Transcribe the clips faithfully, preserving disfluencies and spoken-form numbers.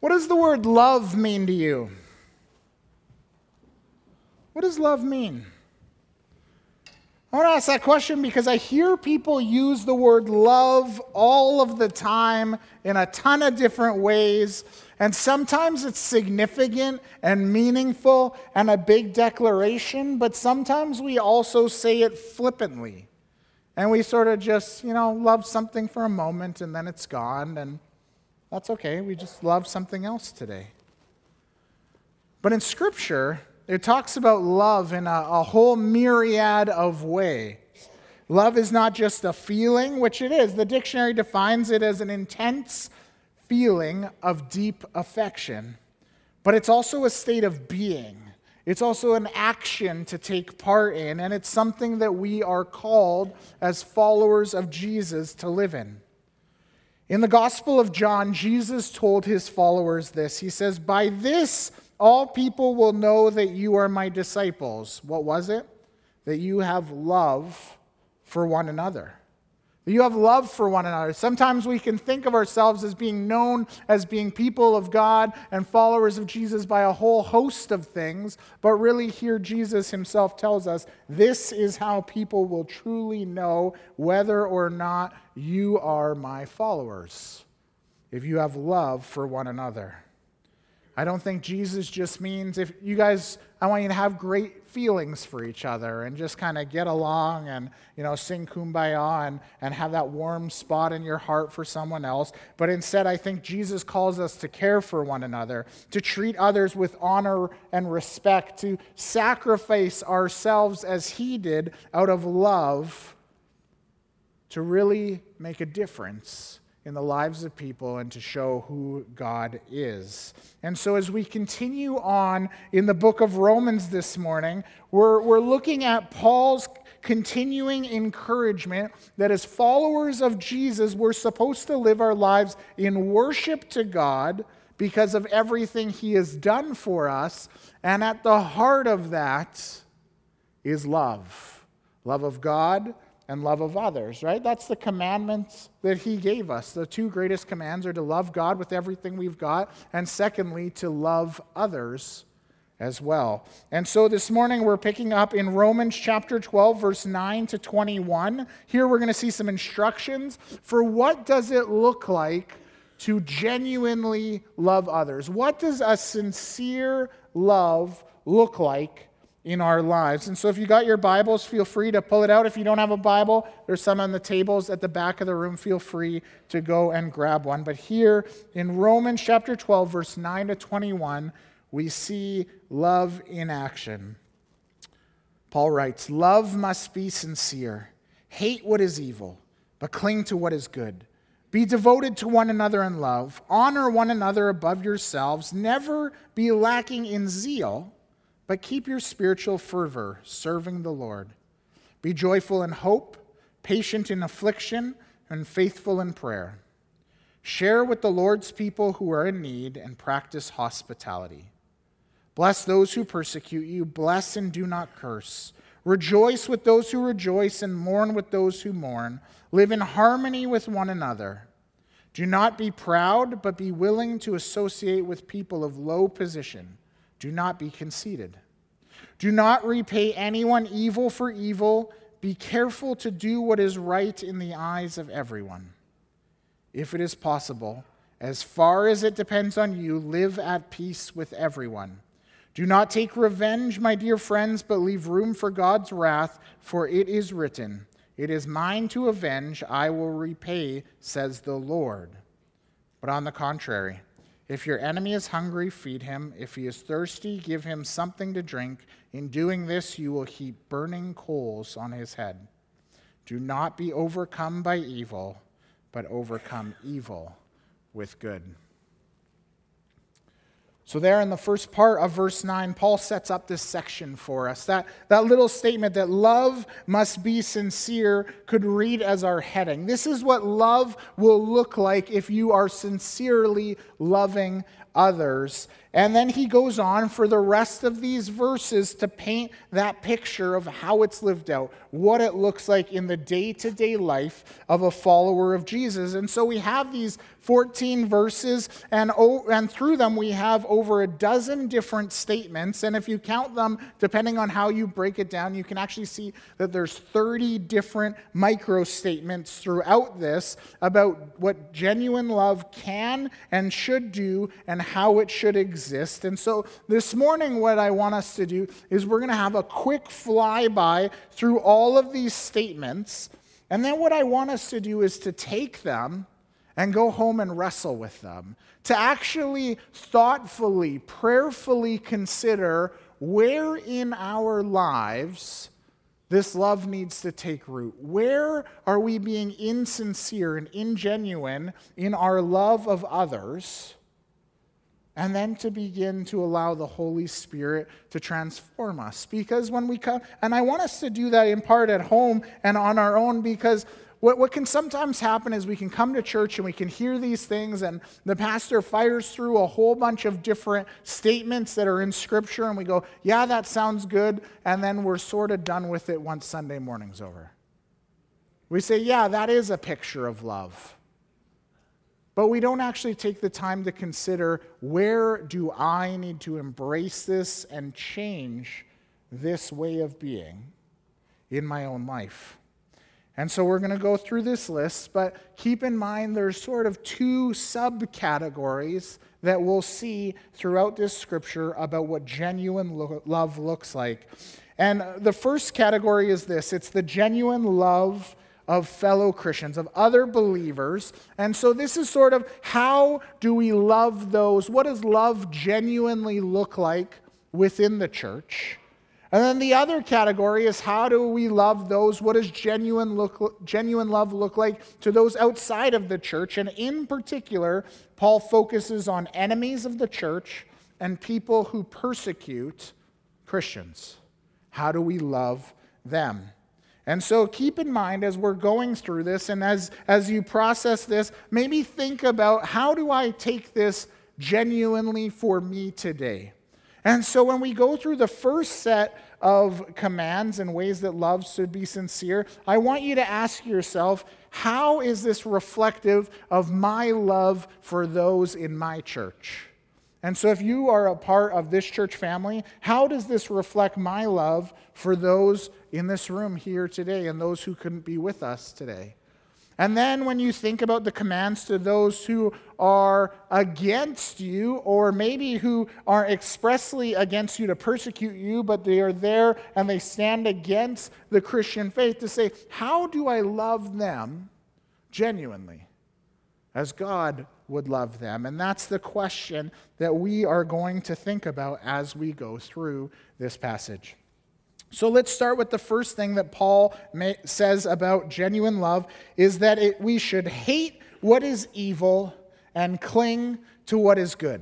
What does the word love mean to you? What does love mean? I want to ask that question because I hear people use the word love all of the time in a ton of different ways, and sometimes it's significant and meaningful and a big declaration, but sometimes we also say it flippantly. And we sort of just, you know, love something for a moment and then it's gone, and that's okay. We just love something else today. But in Scripture, it talks about love in a, a whole myriad of ways. Love is not just a feeling, which it is. The dictionary defines it as an intense feeling of deep affection. But it's also a state of being. It's also an action to take part in, and it's something that we are called as followers of Jesus to live in. In the Gospel of John, Jesus told his followers this. He says, "By this all people will know that you are my disciples." What was it? That you have love for one another. That you have love for one another. Sometimes we can think of ourselves as being known as being people of God and followers of Jesus by a whole host of things, but really here Jesus himself tells us this is how people will truly know whether or not you are my followers, if you have love for one another. I don't think Jesus just means if you guys, I want you to have great feelings for each other and just kind of get along and, you know, sing Kumbaya and, and have that warm spot in your heart for someone else. But instead, I think Jesus calls us to care for one another, to treat others with honor and respect, to sacrifice ourselves as he did out of love to really make a difference in the lives of people and to show who God is. And so as we continue on in the book of Romans this morning, we're, we're looking at Paul's continuing encouragement that as followers of Jesus, we're supposed to live our lives in worship to God because of everything he has done for us. And at the heart of that is love. Love of God and love of others, right? That's the commandments that he gave us. The two greatest commands are to love God with everything we've got, and secondly, to love others as well. And so this morning we're picking up in Romans chapter twelve, verse nine to twenty-one. Here we're going to see some instructions for what does it look like to genuinely love others. What does a sincere love look like in our lives? And so if you got your Bibles, feel free to pull it out. If you don't have a Bible, there's some on the tables at the back of the room. Feel free to go and grab one. But here in Romans chapter twelve, verse nine to twenty-one, we see love in action. Paul writes, "Love must be sincere. Hate what is evil, but cling to what is good. Be devoted to one another in love. Honor one another above yourselves. Never be lacking in zeal, but keep your spiritual fervor, serving the Lord. Be joyful in hope, patient in affliction, and faithful in prayer. Share with the Lord's people who are in need, and practice hospitality. Bless those who persecute you. Bless and do not curse. Rejoice with those who rejoice, and mourn with those who mourn. Live in harmony with one another. Do not be proud, but be willing to associate with people of low position. Do not be conceited. Do not repay anyone evil for evil. Be careful to do what is right in the eyes of everyone. If it is possible, as far as it depends on you, live at peace with everyone. Do not take revenge, my dear friends, but leave room for God's wrath, for it is written, 'It is mine to avenge, I will repay, says the Lord.' But on the contrary, if your enemy is hungry, feed him. If he is thirsty, give him something to drink. In doing this, you will heap burning coals on his head. Do not be overcome by evil, but overcome evil with good." So there in the first part of verse nine, Paul sets up this section for us. That, that little statement that love must be sincere could read as our heading. This is what love will look like if you are sincerely loving others. And then he goes on for the rest of these verses to paint that picture of how it's lived out, what it looks like in the day-to-day life of a follower of Jesus. And so we have these fourteen verses, and, oh, and through them we have over a dozen different statements. And if you count them, depending on how you break it down, you can actually see that there's thirty different micro statements throughout this about what genuine love can and should do and how it should exist. And so this morning what I want us to do is we're going to have a quick flyby through all of these statements. And then what I want us to do is to take them and go home and wrestle with them, to actually thoughtfully, prayerfully consider where in our lives this love needs to take root. Where are we being insincere and ingenuine in our love of others? And then to begin to allow the Holy Spirit to transform us. Because when we come, and I want us to do that in part at home and on our own, because What, what can sometimes happen is we can come to church and we can hear these things, and the pastor fires through a whole bunch of different statements that are in Scripture, and we go, yeah, that sounds good, and then we're sort of done with it once Sunday morning's over. We say, yeah, that is a picture of love. But we don't actually take the time to consider, where do I need to embrace this and change this way of being in my own life? And so we're going to go through this list, but keep in mind there's sort of two subcategories that we'll see throughout this scripture about what genuine lo- love looks like. And the first category is this. It's the genuine love of fellow Christians, of other believers. And so this is sort of, how do we love those? What does love genuinely look like within the church? And then the other category is, how do we love those? What does genuine look, genuine love look like to those outside of the church? And in particular, Paul focuses on enemies of the church and people who persecute Christians. How do we love them? And so keep in mind as we're going through this, and as, as you process this, maybe think about, how do I take this genuinely for me today? And so when we go through the first set of commands and ways that love should be sincere, I want you to ask yourself, how is this reflective of my love for those in my church? And so if you are a part of this church family, how does this reflect my love for those in this room here today and those who couldn't be with us today? And then when you think about the commands to those who are against you, or maybe who are expressly against you to persecute you, but they are there and they stand against the Christian faith, to say, how do I love them genuinely, as God would love them? And that's the question that we are going to think about as we go through this passage. So let's start with the first thing that Paul may, says about genuine love, is that it, we should hate what is evil and cling to what is good.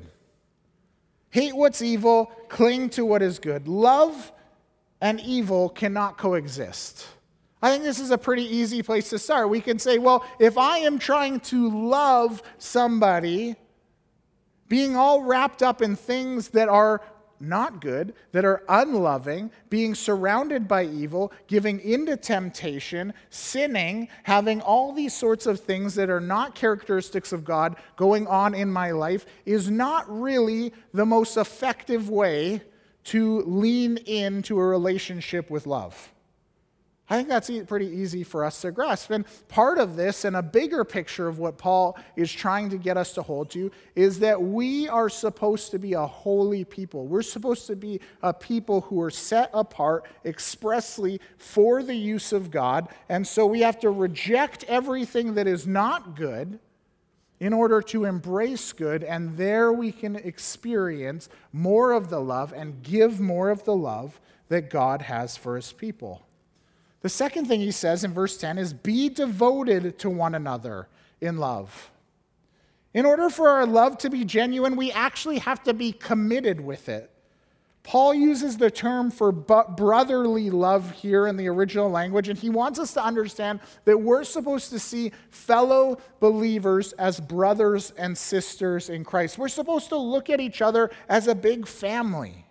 Hate what's evil, cling to what is good. Love and evil cannot coexist. I think this is a pretty easy place to start. We can say, well, if I am trying to love somebody, being all wrapped up in things that are not good, that are unloving, being surrounded by evil, giving into temptation, sinning, having all these sorts of things that are not characteristics of God going on in my life, is not really the most effective way to lean into a relationship with love. I think that's pretty easy for us to grasp. And part of this, and a bigger picture of what Paul is trying to get us to hold to, is that we are supposed to be a holy people. We're supposed to be a people who are set apart expressly for the use of God. And so we have to reject everything that is not good in order to embrace good, and there we can experience more of the love and give more of the love that God has for his people. The second thing he says in verse ten is, be devoted to one another in love. In order for our love to be genuine, we actually have to be committed with it. Paul uses the term for brotherly love here in the original language, and he wants us to understand that we're supposed to see fellow believers as brothers and sisters in Christ. We're supposed to look at each other as a big family.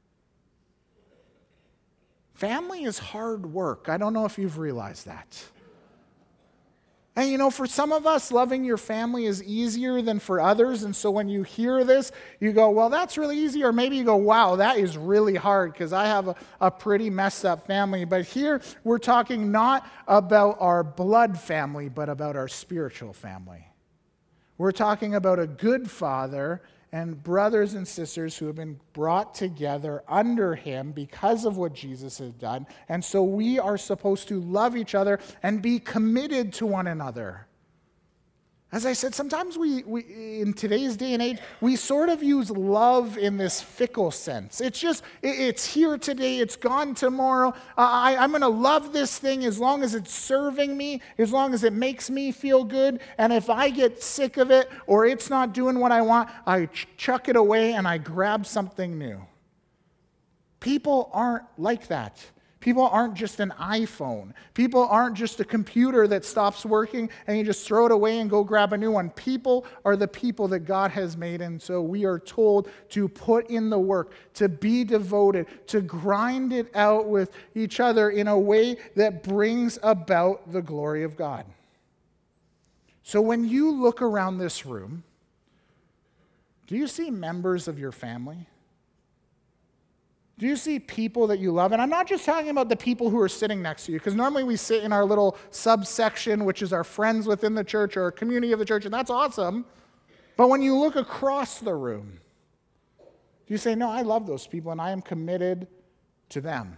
Family is hard work. I don't know if you've realized that. And you know, for some of us, loving your family is easier than for others. And so when you hear this, you go, well, that's really easy. Or maybe you go, wow, that is really hard because I have a, a pretty messed up family. But here we're talking not about our blood family, but about our spiritual family. We're talking about a good father and brothers and sisters who have been brought together under him because of what Jesus has done. And so we are supposed to love each other and be committed to one another. As I said, sometimes we, we, in today's day and age, we sort of use love in this fickle sense. It's just, it, it's here today, it's gone tomorrow. Uh, I, I'm going to love this thing as long as it's serving me, as long as it makes me feel good. And if I get sick of it or it's not doing what I want, I ch- chuck it away and I grab something new. People aren't like that. People aren't just an iPhone. People aren't just a computer that stops working and you just throw it away and go grab a new one. People are the people that God has made, and so we are told to put in the work, to be devoted, to grind it out with each other in a way that brings about the glory of God. So when you look around this room, do you see members of your family? Do you see people that you love? And I'm not just talking about the people who are sitting next to you, because normally we sit in our little subsection, which is our friends within the church or our community of the church, and that's awesome. But when you look across the room, do you say, no, I love those people and I am committed to them?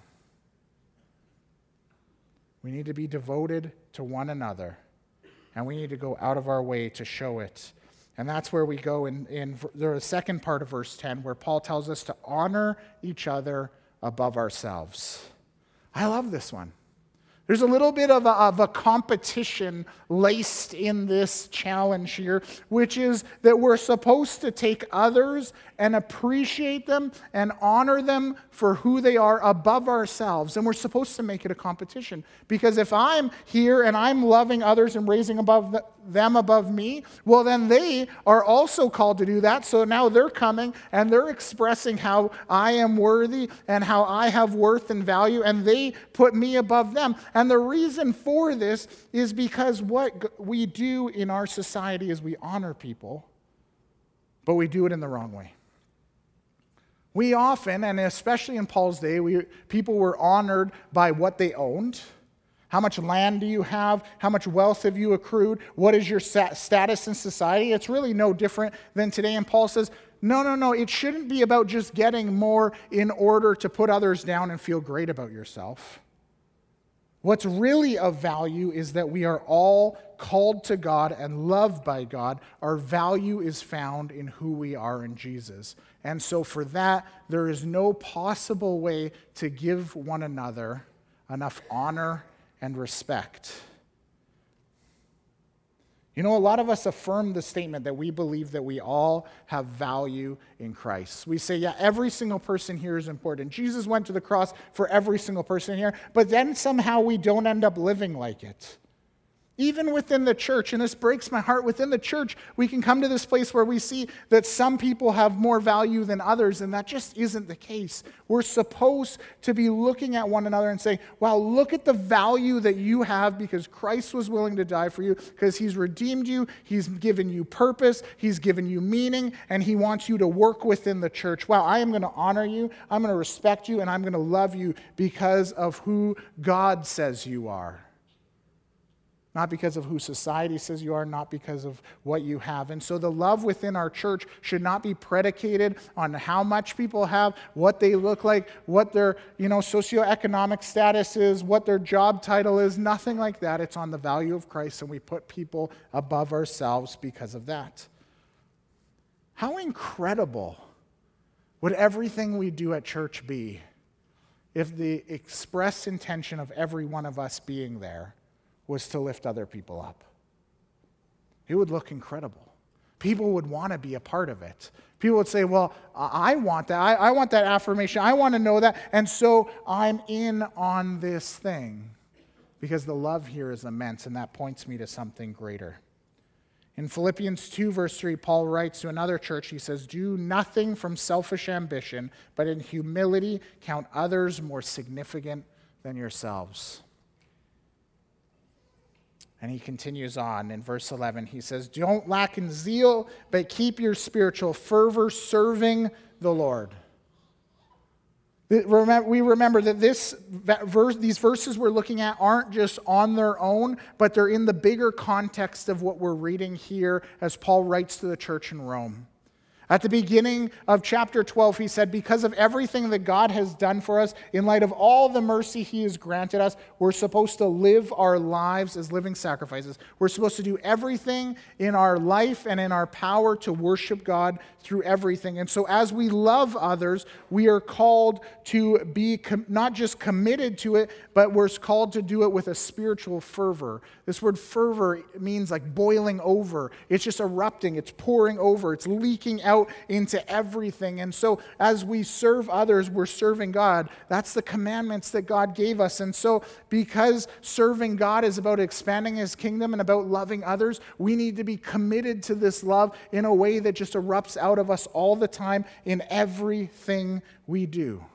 We need to be devoted to one another, and we need to go out of our way to show it. And that's where we go in, in the second part of verse ten, where Paul tells us to honor each other above ourselves. I love this one. There's a little bit of a, of a competition laced in this challenge here, which is that we're supposed to take others and appreciate them and honor them for who they are above ourselves. And we're supposed to make it a competition. Because if I'm here and I'm loving others and raising above the, them above me, well, then they are also called to do that. So now they're coming and they're expressing how I am worthy and how I have worth and value, and they put me above them. And the reason for this is because what we do in our society is we honor people, but we do it in the wrong way. We often, and especially in Paul's day, we, people were honored by what they owned. How much land do you have? How much wealth have you accrued? What is your status in society? It's really no different than today. And Paul says, no, no, no, it shouldn't be about just getting more in order to put others down and feel great about yourself. What's really of value is that we are all called to God and loved by God. Our value is found in who we are in Jesus. And so for that, there is no possible way to give one another enough honor and respect. You know, a lot of us affirm the statement that we believe that we all have value in Christ. We say, yeah, every single person here is important. Jesus went to the cross for every single person here, but then somehow we don't end up living like it. Even within the church, and this breaks my heart, within the church, we can come to this place where we see that some people have more value than others, and that just isn't the case. We're supposed to be looking at one another and saying, wow, look at the value that you have because Christ was willing to die for you, because he's redeemed you, he's given you purpose, he's given you meaning, and he wants you to work within the church. Wow, I am going to honor you, I'm going to respect you, and I'm going to love you because of who God says you are. Not because of who society says you are, not because of what you have. And so the love within our church should not be predicated on how much people have, what they look like, what their, you know, socioeconomic status is, what their job title is, nothing like that. It's on the value of Christ, and we put people above ourselves because of that. How incredible would everything we do at church be if the express intention of every one of us being there was to lift other people up? It would look incredible. people would want to be a part of it. People would say, well, I want that. I, I want that affirmation. I want to know that. And so I'm in on this thing. Because the love here is immense, and that points me to something greater. In Philippians two, verse three, Paul writes to another church, he says, do nothing from selfish ambition, but in humility count others more significant than yourselves. And he continues on in verse eleven. He says, don't lack in zeal, but keep your spiritual fervor serving the Lord. We remember that this verse, these verses we're looking at aren't just on their own, but they're in the bigger context of what we're reading here as Paul writes to the church in Rome. At the beginning of chapter twelve, he said, because of everything that God has done for us, in light of all the mercy he has granted us, we're supposed to live our lives as living sacrifices. We're supposed to do everything in our life and in our power to worship God through everything. And so as we love others, we are called to be com- not just committed to it, but we're called to do it with a spiritual fervor. This word fervor means like boiling over. It's just erupting. It's pouring over. It's leaking out into everything. And so as we serve others, we're serving God. That's the commandments that God gave us. And so because serving God is about expanding his kingdom and about loving others, we need to be committed to this love in a way that just erupts out of us all the time in everything we do.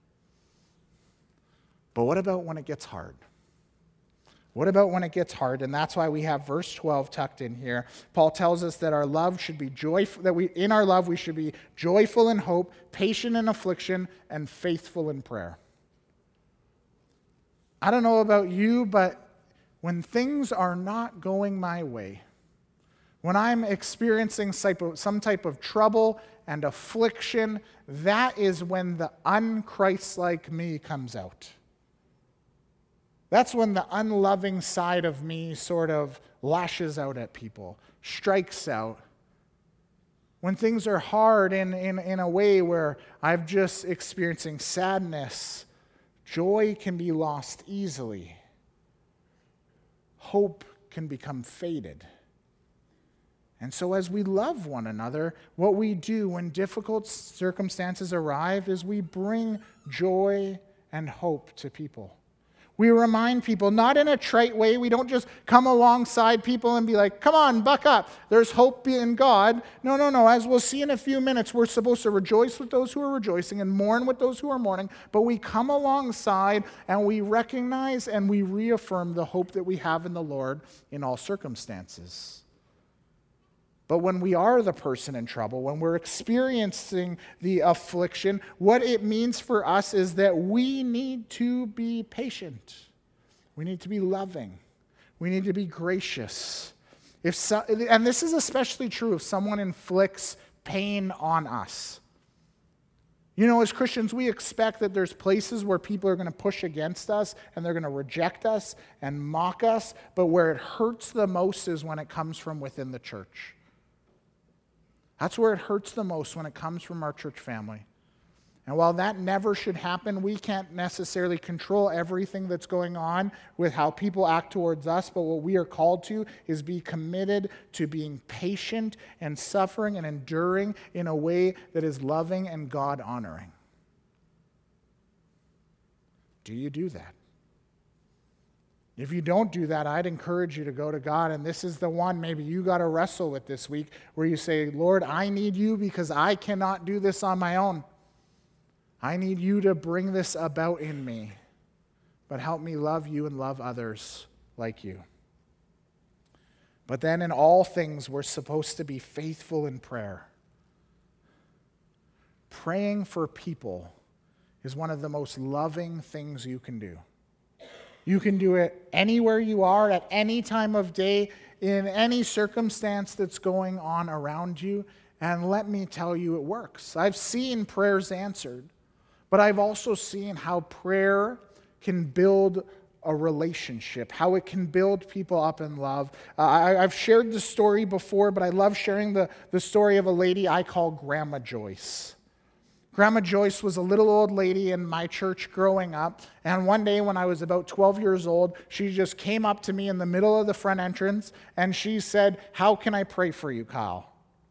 But what about when it gets hard? What about when it gets hard? And that's why we have verse twelve tucked in here. Paul tells us that our love should be joyful, that we in our love we should be joyful in hope, patient in affliction, and faithful in prayer. I don't know about you, but when things are not going my way, when I'm experiencing some type of trouble and affliction, that is when the un-Christ-like me comes out. That's when the unloving side of me sort of lashes out at people, strikes out. When things are hard in, in, in a way where I'm just experiencing sadness, joy can be lost easily. Hope can become faded. And so as we love one another, what we do when difficult circumstances arrive is we bring joy and hope to people. We remind people, not in a trite way. We don't just come alongside people and be like, come on, buck up. There's hope in God. No, no, no. As we'll see in a few minutes, we're supposed to rejoice with those who are rejoicing and mourn with those who are mourning. But we come alongside and we recognize and we reaffirm the hope that we have in the Lord in all circumstances. But when we are the person in trouble, when we're experiencing the affliction, what it means for us is that we need to be patient. We need to be loving. We need to be gracious. If so, and this is especially true if someone inflicts pain on us. You know, as Christians, we expect that there's places where people are going to push against us and they're going to reject us and mock us, but where it hurts the most is when it comes from within the church. That's where it hurts the most, when it comes from our church family. And while that never should happen, we can't necessarily control everything that's going on with how people act towards us, but what we are called to is be committed to being patient and suffering and enduring in a way that is loving and God-honoring. Do you do that? If you don't do that, I'd encourage you to go to God, and this is the one maybe you got to wrestle with this week, where you say, Lord, I need you because I cannot do this on my own. I need you to bring this about in me, but help me love you and love others like you. But then in all things, we're supposed to be faithful in prayer. Praying for people is one of the most loving things you can do. You can do it anywhere you are, at any time of day, in any circumstance that's going on around you. And let me tell you, it works. I've seen prayers answered, but I've also seen how prayer can build a relationship, how it can build people up in love. Uh, I, I've shared the story before, but I love sharing the, the story of a lady I call Grandma Joyce. Grandma Joyce was a little old lady in my church growing up, and one day when I was about twelve years old, she just came up to me in the middle of the front entrance, and she said, "How can I pray for you, Kyle?"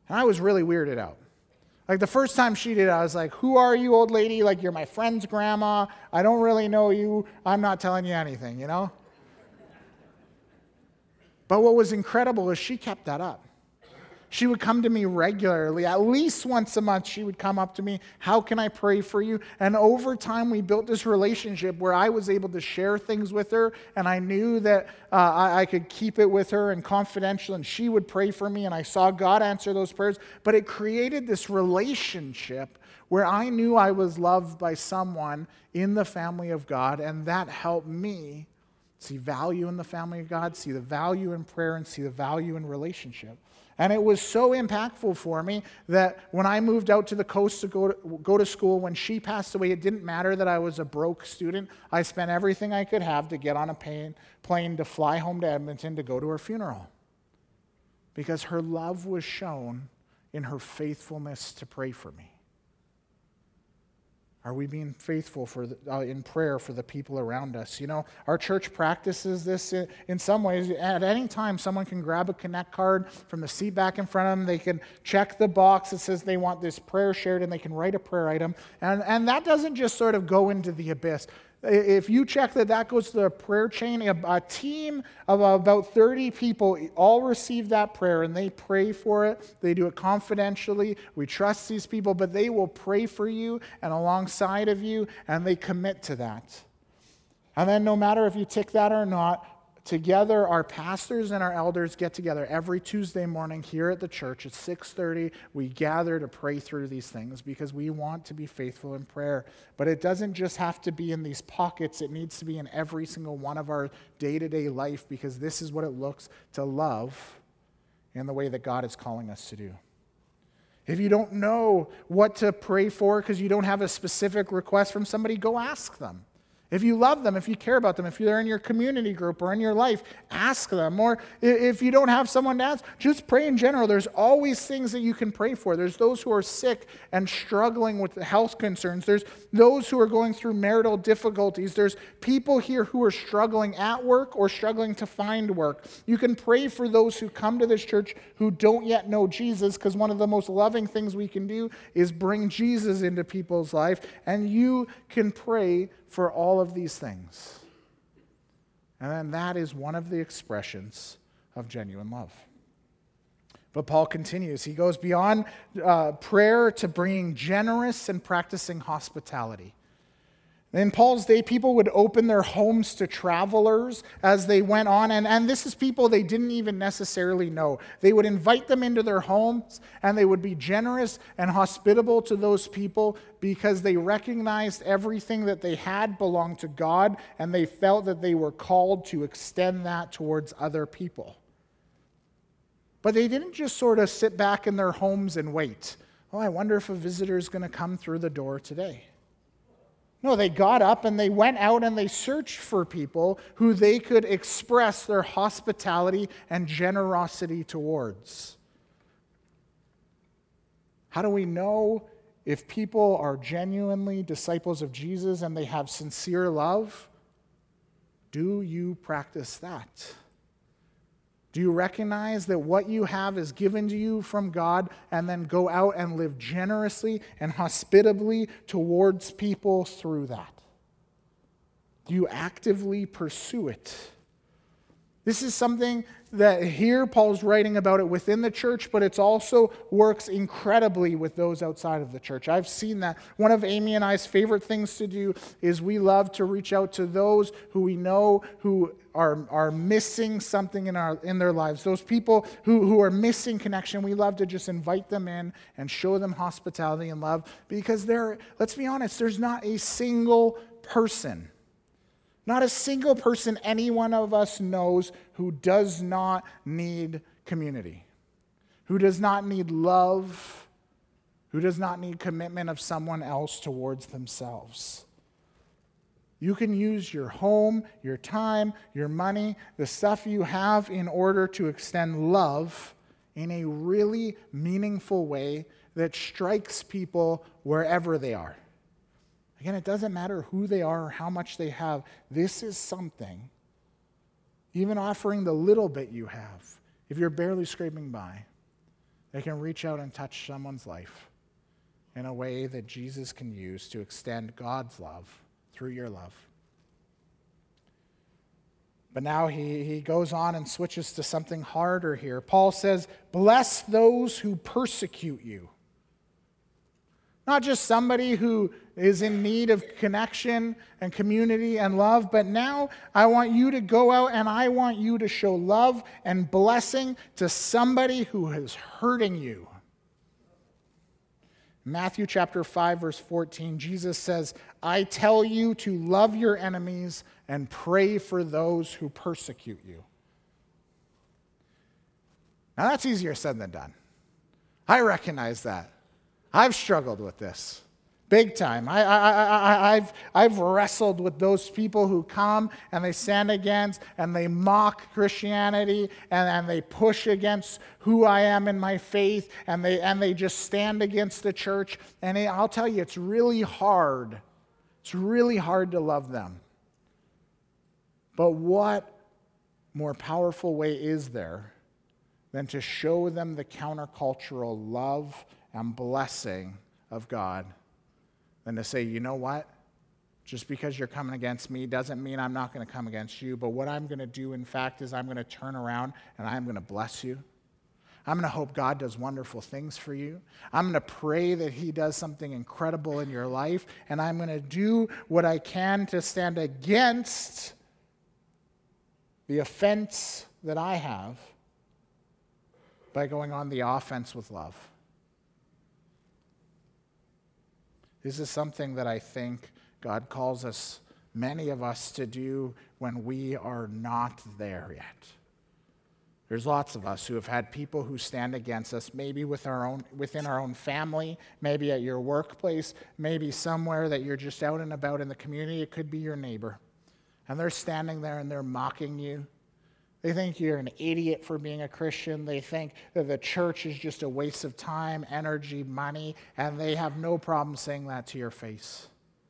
And I was really weirded out. Like the first time she did it, I was like, who are you, old lady? Like, you're my friend's grandma. I don't really know you. I'm not telling you anything, you know? But what was incredible is she kept that up. She would come to me regularly. At least once a month, she would come up to me. How can I pray for you? And over time, we built this relationship where I was able to share things with her, and I knew that uh, I, I could keep it with her and confidential, and she would pray for me, and I saw God answer those prayers. But it created this relationship where I knew I was loved by someone in the family of God, and that helped me see value in the family of God, see the value in prayer, and see the value in relationship. And it was so impactful for me that when I moved out to the coast to go to, go to school, when she passed away, it didn't matter that I was a broke student. I spent everything I could have to get on a plane, plane to fly home to Edmonton to go to her funeral. Because her love was shown in her faithfulness to pray for me. Are we being faithful for the, uh, in prayer for the people around us? You know, our church practices this in, in some ways. At any time, someone can grab a Connect card from the seat back in front of them. They can check the box that says they want this prayer shared, and they can write a prayer item. And, and that doesn't just sort of go into the abyss. If you check that, that goes to the prayer chain. A, a team of about thirty people all receive that prayer, and they pray for it. They do it confidentially. We trust these people, but they will pray for you and alongside of you, and they commit to that. And then no matter if you tick that or not, together, our pastors and our elders get together every Tuesday morning here at the church at six thirty. We gather to pray through these things because we want to be faithful in prayer. But it doesn't just have to be in these pockets. It needs to be in every single one of our day-to-day life, because this is what it looks to love in the way that God is calling us to do. If you don't know what to pray for because you don't have a specific request from somebody, go ask them. If you love them, if you care about them, if they're in your community group or in your life, ask them. Or if you don't have someone to ask, just pray in general. There's always things that you can pray for. There's those who are sick and struggling with health concerns. There's those who are going through marital difficulties. There's people here who are struggling at work or struggling to find work. You can pray for those who come to this church who don't yet know Jesus, because one of the most loving things we can do is bring Jesus into people's life. And you can pray for all of these things. And then that is one of the expressions of genuine love. But Paul continues. He goes beyond uh, prayer to being generous and practicing hospitality. In Paul's day, people would open their homes to travelers as they went on, and, and this is people they didn't even necessarily know. They would invite them into their homes, and they would be generous and hospitable to those people because they recognized everything that they had belonged to God, and they felt that they were called to extend that towards other people. But they didn't just sort of sit back in their homes and wait. Oh, I wonder if a visitor is going to come through the door today. No, they got up and they went out and they searched for people who they could express their hospitality and generosity towards. How do we know if people are genuinely disciples of Jesus and they have sincere love? Do you practice that? Do you recognize that what you have is given to you from God, and then go out and live generously and hospitably towards people through that? Do you actively pursue it? This is something that here Paul's writing about it within the church, but it also works incredibly with those outside of the church. I've seen that. One of Amy and I's favorite things to do is we love to reach out to those who we know who are, are missing something in our in their lives. Those people who, who are missing connection, we love to just invite them in and show them hospitality and love, because there, let's be honest, there's not a single person Not a single person any one of us knows who does not need community, who does not need love, who does not need commitment of someone else towards themselves. You can use your home, your time, your money, the stuff you have in order to extend love in a really meaningful way that strikes people wherever they are. Again, it doesn't matter who they are or how much they have. This is something, even offering the little bit you have, if you're barely scraping by, they can reach out and touch someone's life in a way that Jesus can use to extend God's love through your love. But now he, he goes on and switches to something harder here. Paul says, bless those who persecute you. Not just somebody who is in need of connection and community and love, but now I want you to go out and I want you to show love and blessing to somebody who is hurting you. Matthew chapter five, verse fourteen, Jesus says, I tell you to love your enemies and pray for those who persecute you. Now that's easier said than done. I recognize that. I've struggled with this big time. I, I, I, I've, I've wrestled with those people who come and they stand against and they mock Christianity and, and they push against who I am in my faith and they, and they just stand against the church. And it, I'll tell you, it's really hard. It's really hard to love them. But what more powerful way is there than to show them the countercultural love and blessing of God than to say, you know what? Just because you're coming against me doesn't mean I'm not going to come against you. But what I'm going to do, in fact, is I'm going to turn around and I'm going to bless you. I'm going to hope God does wonderful things for you. I'm going to pray that he does something incredible in your life. And I'm going to do what I can to stand against the offense that I have by going on the offense with love. This is something that I think God calls us, many of us, to do when we are not there yet. There's lots of us who have had people who stand against us, maybe with our own, within our own family, maybe at your workplace, maybe somewhere that you're just out and about in the community. It could be your neighbor. And they're standing there and they're mocking you. They think you're an idiot for being a Christian. They think that the church is just a waste of time, energy, money, and they have no problem saying that to your face.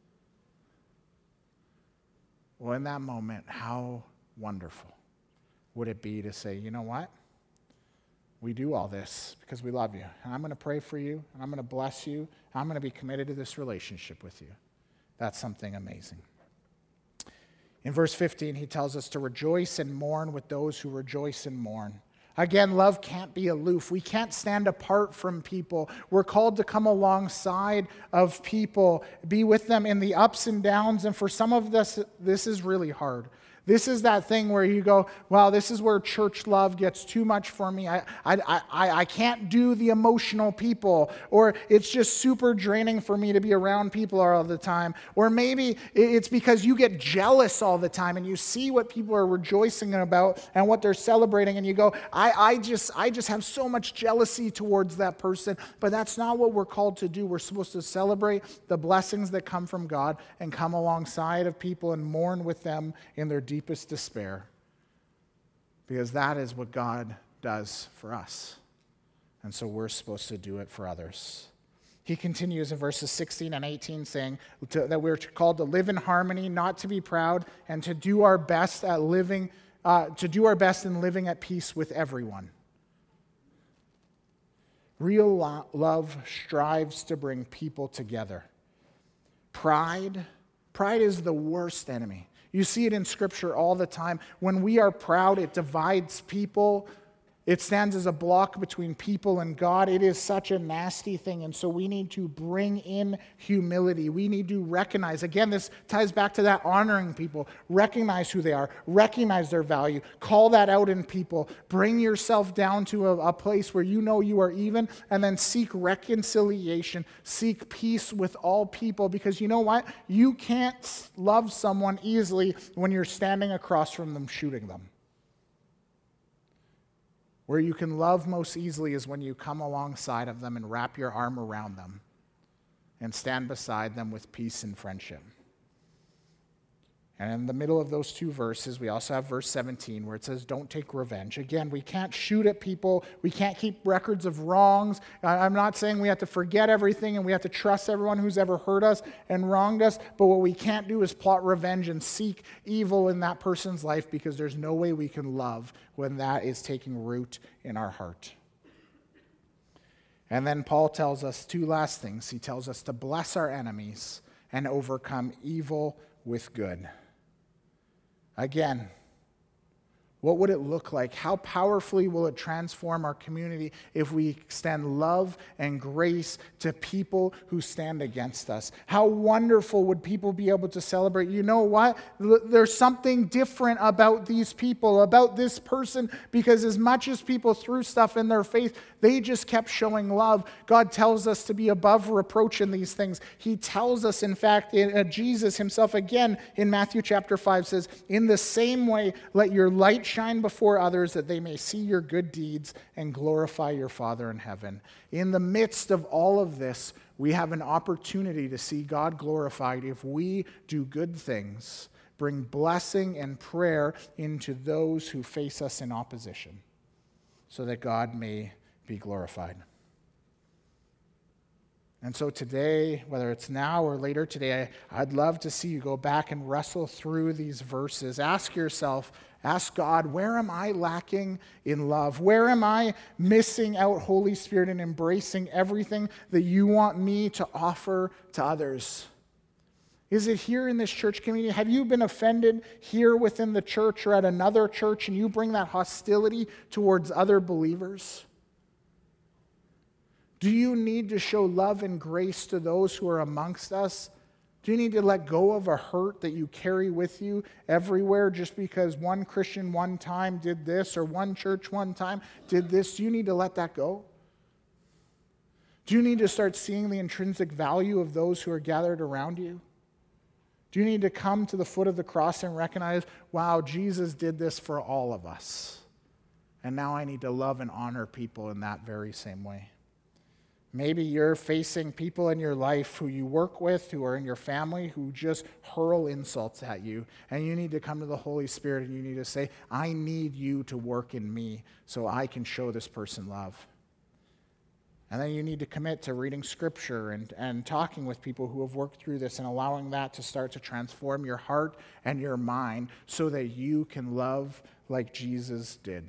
Well, in that moment, how wonderful would it be to say, you know what? We do all this because we love you. And I'm going to pray for you, and I'm going to bless you, and I'm going to be committed to this relationship with you. That's something amazing. In verse fifteen, he tells us to rejoice and mourn with those who rejoice and mourn. Again, love can't be aloof. We can't stand apart from people. We're called to come alongside of people, be with them in the ups and downs. And for some of us, this is really hard. This is that thing where you go, wow, this is where church love gets too much for me. I, I, I, I can't do the emotional people. Or it's just super draining for me to be around people all the time. Or maybe it's because you get jealous all the time and you see what people are rejoicing about and what they're celebrating. And you go, I, I, just, I just have so much jealousy towards that person. But that's not what we're called to do. We're supposed to celebrate the blessings that come from God and come alongside of people and mourn with them in their deep deepest despair, because that is what God does for us. And so we're supposed to do it for others. He continues in verses sixteen and eighteen saying to, that we're called to live in harmony, not to be proud, and to do our best at living, uh, to do our best in living at peace with everyone. Real lo- love strives to bring people together. Pride, pride is the worst enemy. You see it in Scripture all the time. When we are proud, it divides people. It stands as a block between people and God. It is such a nasty thing. And so we need to bring in humility. We need to recognize. Again, this ties back to that honoring people. Recognize who they are. Recognize their value. Call that out in people. Bring yourself down to a, a place where you know you are even. And then seek reconciliation. Seek peace with all people. Because you know what? You can't love someone easily when you're standing across from them shooting them. Where you can love most easily is when you come alongside of them and wrap your arm around them and stand beside them with peace and friendship. And in the middle of those two verses, we also have verse seventeen where it says, don't take revenge. Again, we can't shoot at people. We can't keep records of wrongs. I'm not saying we have to forget everything and we have to trust everyone who's ever hurt us and wronged us. But what we can't do is plot revenge and seek evil in that person's life, because there's no way we can love when that is taking root in our heart. And then Paul tells us two last things. He tells us to bless our enemies and overcome evil with good. Again, what would it look like? How powerfully will it transform our community if we extend love and grace to people who stand against us? How wonderful would people be able to celebrate? You know what? There's something different about these people, about this person, because as much as people threw stuff in their face, they just kept showing love. God tells us to be above reproach in these things. He tells us, in fact, in, uh, Jesus himself again in Matthew chapter five says, in the same way, let your light shine before others that they may see your good deeds and glorify your Father in heaven. In the midst of all of this, we have an opportunity to see God glorified if we do good things, bring blessing and prayer into those who face us in opposition, so that God may be glorified. And so today, whether it's now or later today, I'd love to see you go back and wrestle through these verses. Ask yourself, ask God, where am I lacking in love? Where am I missing out, Holy Spirit, and embracing everything that you want me to offer to others? Is it here in this church community? Have you been offended here within the church or at another church and you bring that hostility towards other believers? Do you need to show love and grace to those who are amongst us? Do you need to let go of a hurt that you carry with you everywhere just because one Christian one time did this or one church one time did this? Do you need to let that go? Do you need to start seeing the intrinsic value of those who are gathered around you? Do you need to come to the foot of the cross and recognize, wow, Jesus did this for all of us. And now I need to love and honor people in that very same way. Maybe you're facing people in your life who you work with, who are in your family, who just hurl insults at you. And you need to come to the Holy Spirit and you need to say, I need you to work in me so I can show this person love. And then you need to commit to reading Scripture and, and talking with people who have worked through this and allowing that to start to transform your heart and your mind so that you can love like Jesus did.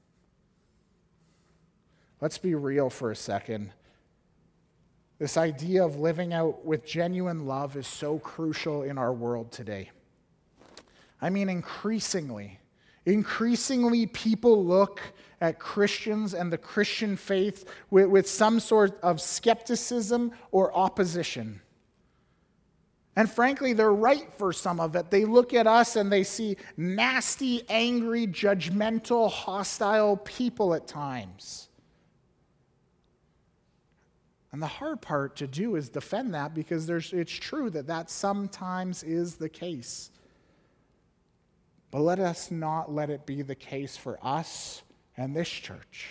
Let's be real for a second. This idea of living out with genuine love is so crucial in our world today. I mean, increasingly, increasingly people look at Christians and the Christian faith with, with some sort of skepticism or opposition. And frankly, they're right for some of it. They look at us and they see nasty, angry, judgmental, hostile people at times. And the hard part to do is defend that because there's, it's true that that sometimes is the case. But let us not let it be the case for us and this church.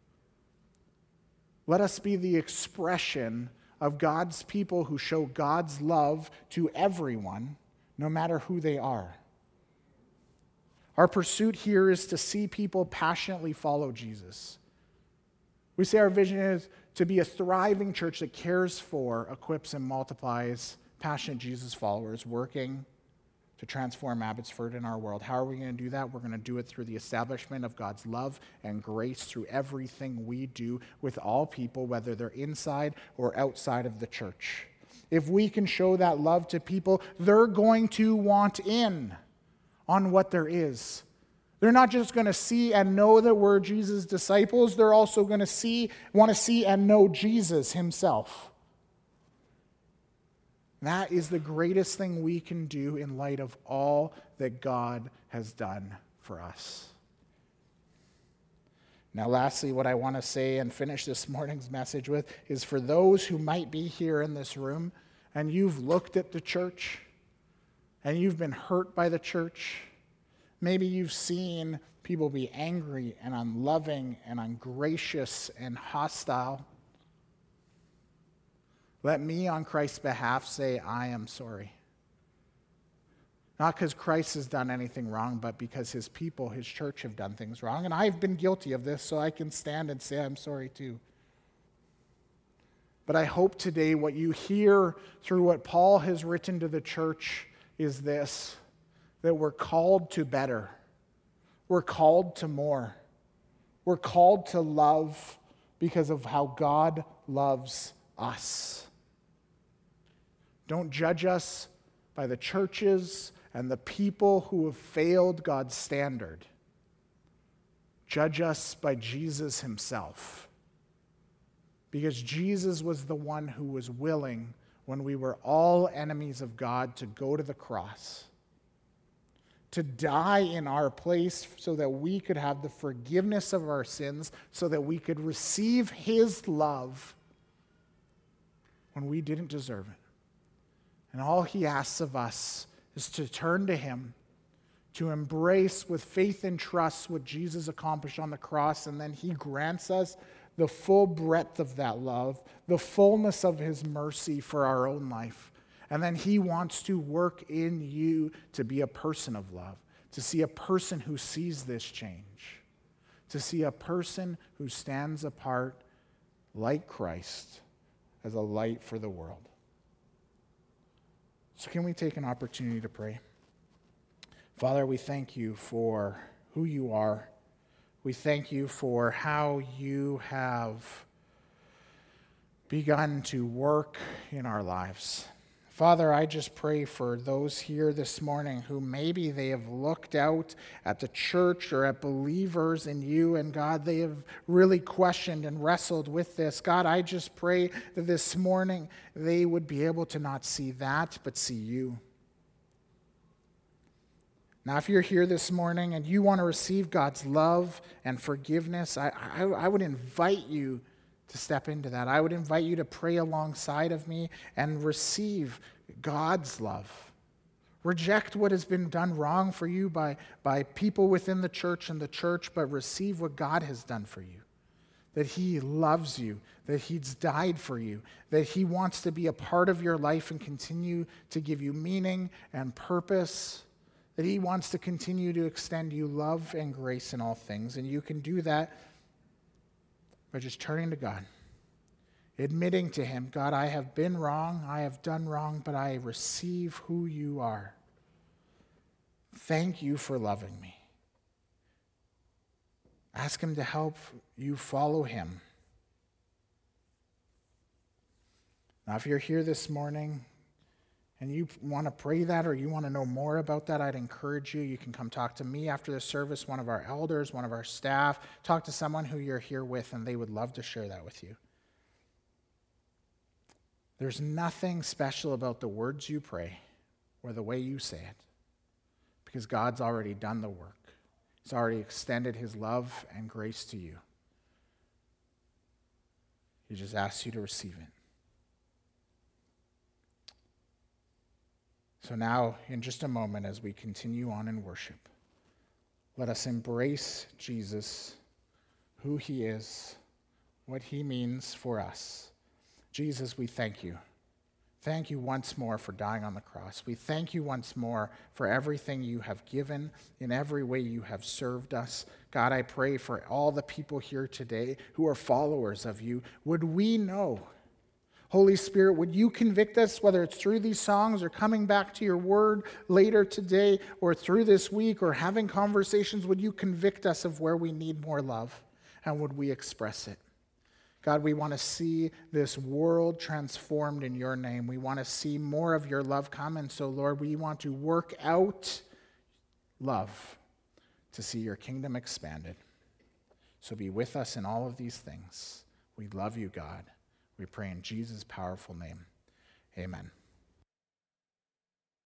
Let us be the expression of God's people who show God's love to everyone, no matter who they are. Our pursuit here is to see people passionately follow Jesus. We say our vision is to be a thriving church that cares for, equips, and multiplies passionate Jesus followers working to transform Abbotsford in our world. How are we going to do that? We're going to do it through the establishment of God's love and grace through everything we do with all people, whether they're inside or outside of the church. If we can show that love to people, they're going to want in on what there is. They're not just going to see and know that we're Jesus' disciples. They're also going to see, want to see and know Jesus himself. That is the greatest thing we can do in light of all that God has done for us. Now, lastly, what I want to say and finish this morning's message with is for those who might be here in this room and you've looked at the church and you've been hurt by the church. Maybe you've seen people be angry and unloving and ungracious and hostile. Let me, on Christ's behalf, say, I am sorry. Not because Christ has done anything wrong, but because his people, his church, have done things wrong. And I've been guilty of this, so I can stand and say I'm sorry too. But I hope today what you hear through what Paul has written to the church is this: that we're called to better. We're called to more. We're called to love because of how God loves us. Don't judge us by the churches and the people who have failed God's standard. Judge us by Jesus himself. Because Jesus was the one who was willing, when we were all enemies of God, to go to the cross, to die in our place so that we could have the forgiveness of our sins, so that we could receive his love when we didn't deserve it. And all he asks of us is to turn to him, to embrace with faith and trust what Jesus accomplished on the cross, and then he grants us the full breadth of that love, the fullness of his mercy for our own life. And then he wants to work in you to be a person of love, to see a person who sees this change, to see a person who stands apart like Christ as a light for the world. So can we take an opportunity to pray? Father, we thank you for who you are. We thank you for how you have begun to work in our lives. Father, I just pray for those here this morning who maybe they have looked out at the church or at believers in you, and God, they have really questioned and wrestled with this. God, I just pray that this morning they would be able to not see that, but see you. Now, if you're here this morning and you want to receive God's love and forgiveness, I, I, I would invite you to step into that. I would invite you to pray alongside of me and receive God's love. Reject what has been done wrong for you by, by people within the church and the church, but receive what God has done for you. That he loves you, that he's died for you, that he wants to be a part of your life and continue to give you meaning and purpose, that he wants to continue to extend you love and grace in all things. And you can do that by just turning to God, admitting to him, God, I have been wrong, I have done wrong, but I receive who you are. Thank you for loving me. Ask him to help you follow him. Now, if you're here this morning and you want to pray that or you want to know more about that, I'd encourage you. You can come talk to me after the service, one of our elders, one of our staff. Talk to someone who you're here with, and they would love to share that with you. There's nothing special about the words you pray or the way you say it, because God's already done the work. He's already extended his love and grace to you. He just asks you to receive it. So now, in just a moment, as we continue on in worship, let us embrace Jesus, who he is, what he means for us. Jesus, we thank you. Thank you once more for dying on the cross. We thank you once more for everything you have given, in every way you have served us. God, I pray for all the people here today who are followers of you. Would we know? Holy Spirit, would you convict us, whether it's through these songs or coming back to your word later today or through this week or having conversations, would you convict us of where we need more love, and would we express it? God, we want to see this world transformed in your name. We want to see more of your love come, and so, Lord, we want to work out love to see your kingdom expanded. So be with us in all of these things. We love you, God. We pray in Jesus' powerful name. Amen.